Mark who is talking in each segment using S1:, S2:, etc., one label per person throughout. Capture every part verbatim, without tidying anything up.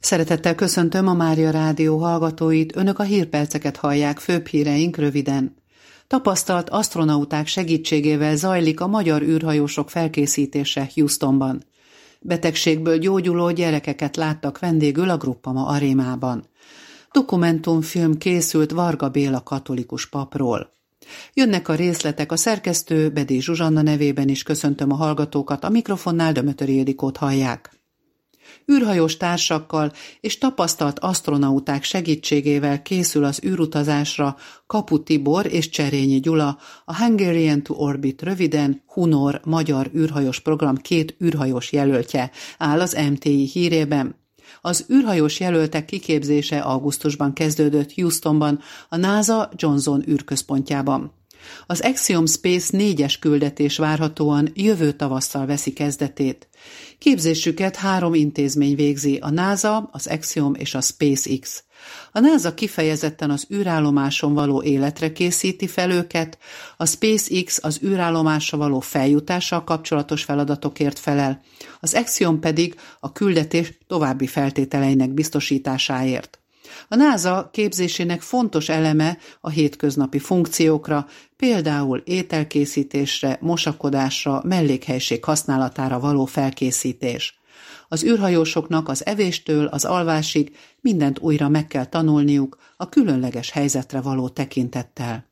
S1: Szeretettel köszöntöm a Mária Rádió hallgatóit, önök a hírperceket hallják, főbb híreink röviden. Tapasztalt asztronauták segítségével zajlik a magyar űrhajósok felkészítése Houstonban. Betegségből gyógyuló gyerekeket láttak vendégül a Gruppama arénában. Dokumentumfilm készült Varga Béla katolikus papról. Jönnek a részletek, a szerkesztő Bedély Zsuzsanna nevében is köszöntöm a hallgatókat, a mikrofonnál Dömötöri Ildikót hallják. Űrhajós társakkal és tapasztalt asztronauták segítségével készül az űrutazásra Kapu Tibor és Cserényi Gyula, a Hungarian to Orbit, röviden Hunor magyar űrhajós program két űrhajós jelöltje, áll az em té i hírében. Az űrhajós jelöltek kiképzése augusztusban kezdődött Houstonban, a NASA Johnson űrközpontjában. Az Axiom Space négyes küldetés várhatóan jövő tavasszal veszi kezdetét. Képzésüket három intézmény végzi, a NASA, az Axiom és a SpaceX. A NASA kifejezetten az űrállomáson való életre készíti fel őket, a SpaceX az űrállomásra való feljutással kapcsolatos feladatokért felel, az Axiom pedig a küldetés további feltételeinek biztosításáért. A NASA képzésének fontos eleme a hétköznapi funkciókra, például ételkészítésre, mosakodásra, mellékhelység használatára való felkészítés. Az űrhajósoknak az evéstől az alvásig mindent újra meg kell tanulniuk a különleges helyzetre való tekintettel.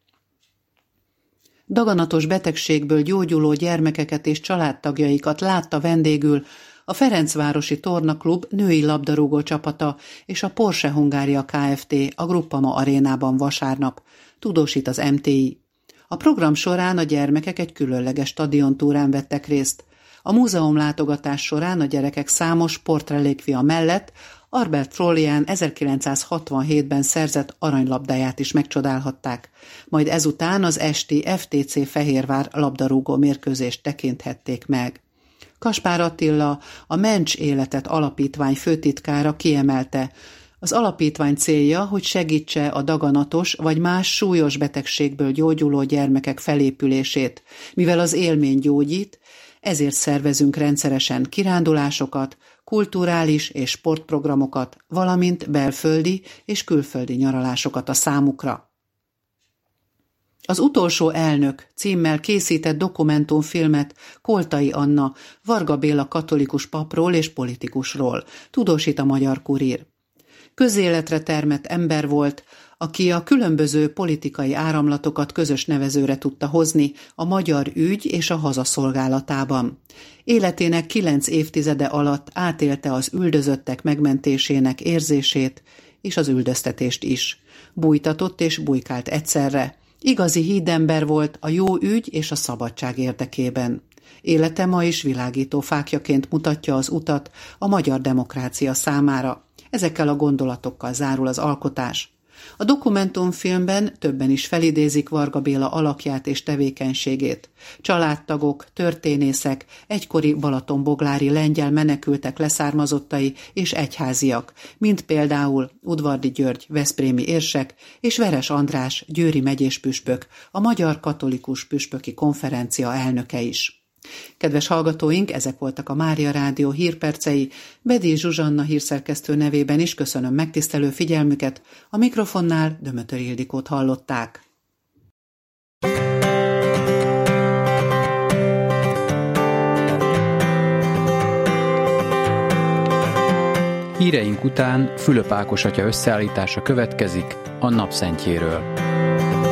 S1: Daganatos betegségből gyógyuló gyermekeket és családtagjaikat látta vendégül a Ferencvárosi Tornaklub női labdarúgó csapata és a Porsche Hungária Kft. A Gruppama arénában vasárnap, tudósít az em té i. A program során a gyermekek egy különleges stadiontúrán vettek részt. A múzeumlátogatás során a gyerekek számos sportrelékvia mellett Albert Frollyan ezerkilencszázhatvanhétben szerzett aranylabdáját is megcsodálhatták, majd ezután az esti ef té cé Fehérvár labdarúgó mérkőzést tekinthették meg. Kaspár Attila, a Mencs Életet Alapítvány főtitkára kiemelte, az alapítvány célja, hogy segítse a daganatos vagy más súlyos betegségből gyógyuló gyermekek felépülését, mivel az élmény gyógyít, ezért szervezünk rendszeresen kirándulásokat, kulturális és sportprogramokat, valamint belföldi és külföldi nyaralásokat a számukra. Az utolsó elnök címmel készített dokumentumfilmet Koltai Anna, Varga Béla katolikus papról és politikusról, tudósít a Magyar Kurír. Közéletre termett ember volt, aki a különböző politikai áramlatokat közös nevezőre tudta hozni a magyar ügy és a haza szolgálatában. Életének kilenc évtizede alatt átélte az üldözöttek megmentésének érzését és az üldöztetést is. Bújtatott és bujkált egyszerre. Igazi hídember volt a jó ügy és a szabadság érdekében. Élete ma is világító fákjaként mutatja az utat a magyar demokrácia számára. Ezekkel a gondolatokkal zárul az alkotás. A dokumentumfilmben többen is felidézik Varga Béla alakját és tevékenységét. Családtagok, történészek, egykori balatonboglári lengyel menekültek leszármazottai és egyháziak, mint például Udvardi György, veszprémi érsek és Veres András, győri megyéspüspök, a Magyar Katolikus Püspöki Konferencia elnöke is. Kedves hallgatóink, ezek voltak a Mária Rádió hírpercei, Bedély Zsuzsanna hírszerkesztő nevében is köszönöm megtisztelő figyelmüket, a mikrofonnál Dömötöri Ildikót hallották.
S2: Híreink után Fülöp Ákos atya összeállítása következik a napszentjéről.